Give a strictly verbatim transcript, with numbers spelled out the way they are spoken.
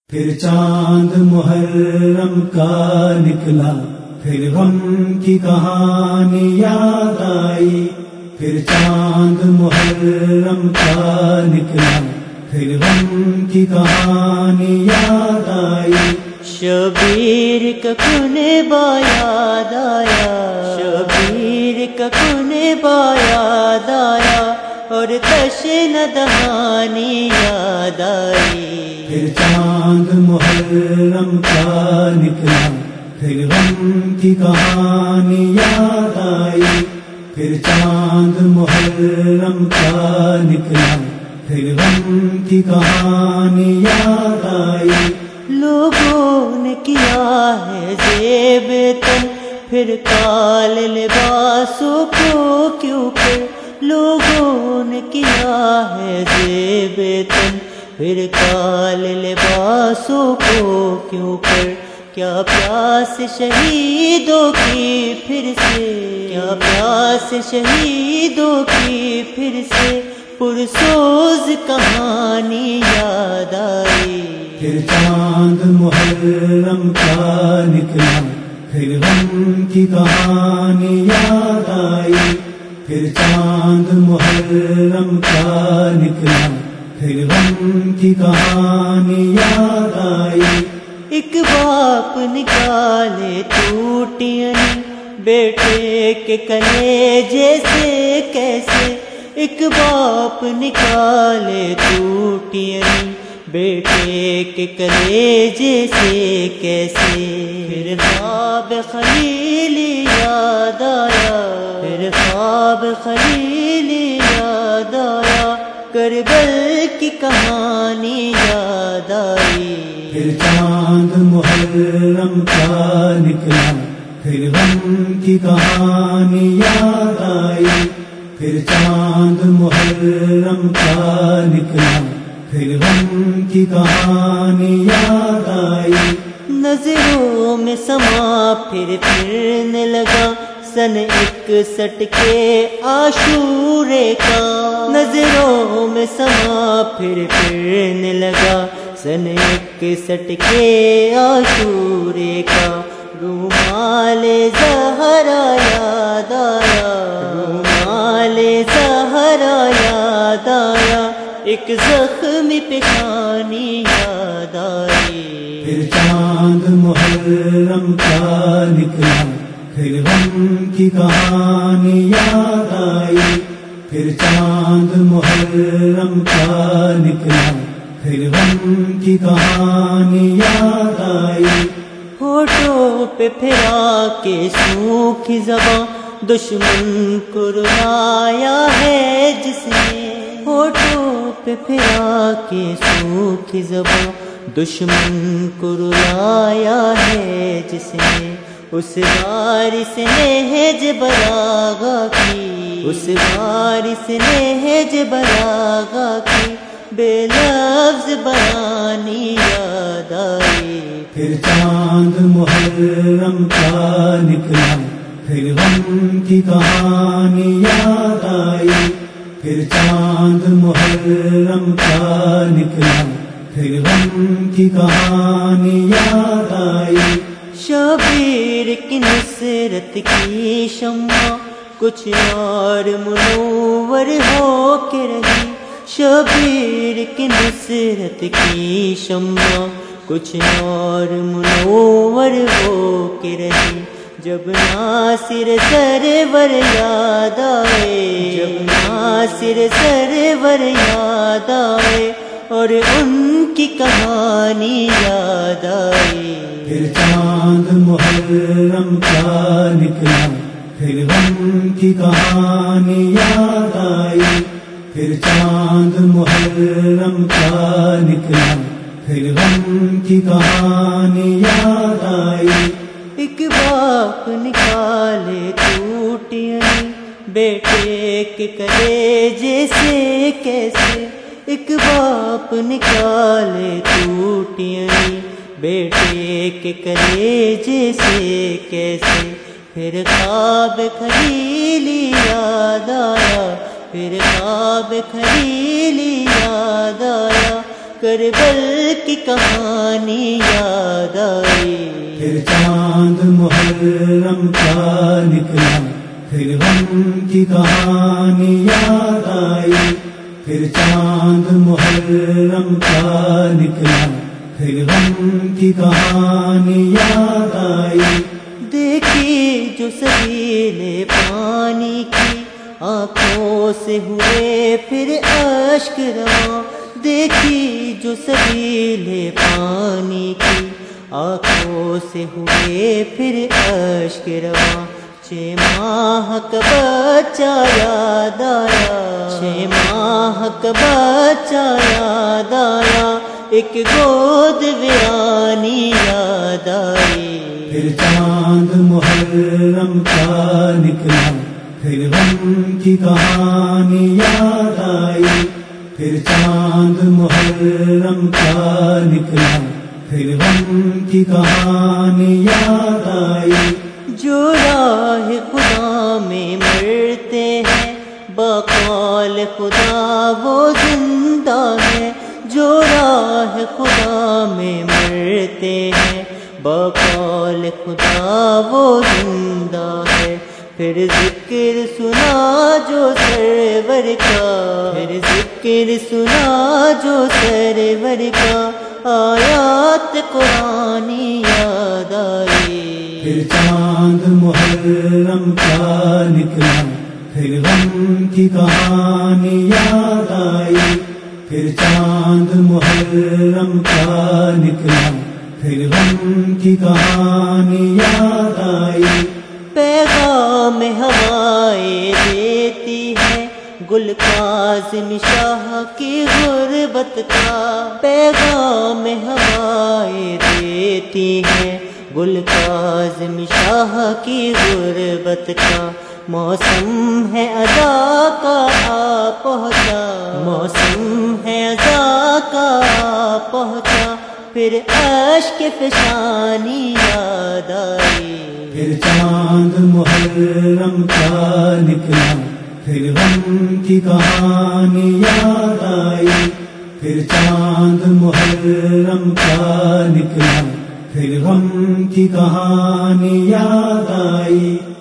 پھر چاند محرم کا نکلا، پھر غم کی کہانی یاد آئی. پھر چاند محرم کا نکلا، پھر غم کی کہانی یاد آئی. شبیر کا کنبہ یاد آیا، شبیر کا کنبہ یاد آیا، اور تشنہ دہانی یاد آئی. پھر چاند محرم کا نکلا، پھر غم کی کہانی یاد آئی. پھر چاند محرم کا نکلا، پھر غم کی کہانی یاد آئی. لوگوں نے کیا ہے زیب تن، پھر کال لباسوں کو کیوں کر. لوگوں نے کیا ہے زیب تن، پھر کال لباسوں کو کیوں کر. کیا پیاس شہیدوں کی پھر سے، کیا پیاس شہیدوں کی پھر سے، پرسوز کہانی یاد آئی. پھر چاند محرم کا نکلا، پھر غم کی کہانی یاد آئی. پھر چاند محرم کا نکلا، پھر غم کی کہانی یاد آئی. ایک باپ نکالے ٹوٹیاں بیٹے کے کلیجے سے کیسے. ایک باپ نکالے ٹوٹیاں بیٹے کے کلیجے سے کیسے. پھر خواب خلیلی یاد آیا، پھر خواب خلیلی یاد آیا، کربل کی کہانی یاد آئی. پھر چاند محرم کا نکلا، پھر غم کی کہانی یاد آئی. پھر چاند محرم کا نکلا، پھر غم کی کہانی یاد آئی. نظروں میں سما پھر پھرنے لگا سن اکسٹھ کے عاشورے کا. نظروں میں سما پھر پھرنے لگا سن اکسٹھ کے عاشورے کا. رومال زہرا یاد آیا، رومال زہرا یاد آیا، ایک زخمی پیشانی یاد آئی. پھر چاند محرم کا نکلا، پھر غم کی کہانی یاد آئی. پھر چاند محرم کا نکلا، پھر غم کی کہانی یاد آئی. ہوٹوں پہ پھرا کے سوکھی زباں دشمن کو رلایا ہے جس نے. ہوٹوں پہ پھرا کے سوکھی زباں دشمن کو رلایا ہے جس نے. اس وارث نے ہج بلاغا کی، اس وارث نے ہج بلاغا کی، بے لفظ بیانی یاد آئی. پھر چاند محرم کا نکلا، پھر غم کی کہانی یاد آئی. پھر چاند محرم کا نکلا، پھر غم کی کہانی یاد آئی. شبیر کی نصرت کی شمع کچھ اور منور ہو کے رہی. شبیر کی نصرت کی شمع کچھ اور منور ہو کے رہی. جب ناصر سرور یاد آئے، جب ناصر سرور یاد آئے، اور ان کی کہانی یاد آئی. پھر چاند محرم کا نکلا، پھر غم کی کہانی یاد آئی. پھر چاند محرم کا نکلا، پھر غم کی کہانی یاد آئی. ایک باپ نکالے ٹوٹیاں بیٹے کے کلیجے سے کیسے. ایک باپ نکالے ٹوٹیاں بیٹے کے کلیجے سے کیسے. پھر خواب خلیلی یاد آیا، پھر خواب خلیلی یاد آیا، کربل کی کہانی یاد آئی، پھر چاند محرم کا نکلا، پھر غم کی کہانی یاد آئی، پھر چاند محرم کا نکلا، پھر غم کی کہانی یاد آئی، دیکھی جو سبیلے پانی کی آنکھوں سے ہوئے پھر اشک رواں، دیکھی جو سبیلے پانی کی آنکھوں سے ہوئے پھر اشک رواں، چھ ماہ کا بچہ یاد آیا، چھ ماہ کا بچہ یاد آیا، ایک گود ویرانی یاد آئی، پھر چاند محرم کا نکلا، پھر غم کی کہانی یاد آئی، پھر چاند محرم کا نکلا، پھر غم کی کہانی یاد آئی، جو راہ خدا میں مرتے ہیں بقول خدا وہ زندہ ہے، جو راہ خدا میں مرتے ہیں بقول خدا وہ زندہ ہے، پھر ذکر سنا جو سرور کا، پھر ذکر سنا جو سرور کا، آیات قرآنی یاد آئی، پھر چاند محرم کا نکلا، پھر غم کی کہانی یاد آئی، پھر چاند محرم کا نکلا، پھر غم کی کہانی یاد آئی، پیغام ہوائیں دیتی ہے گل کاظم شاہ کی غربت کا، پیغام ہوائیں دیتی ہے گل کاظم شاہ کی غربت کا، موسم ہے ادا کا آ پہنچا، موسم ہے ادا کا آ پہنچا، پھر اشک فشانی یاد آئی، پھر چاند محرم کا نکلا، پھر غم کی کہانی یاد آئی، پھر چاند محرم کا نکلا، پھر غم کی کہانی یاد آئی۔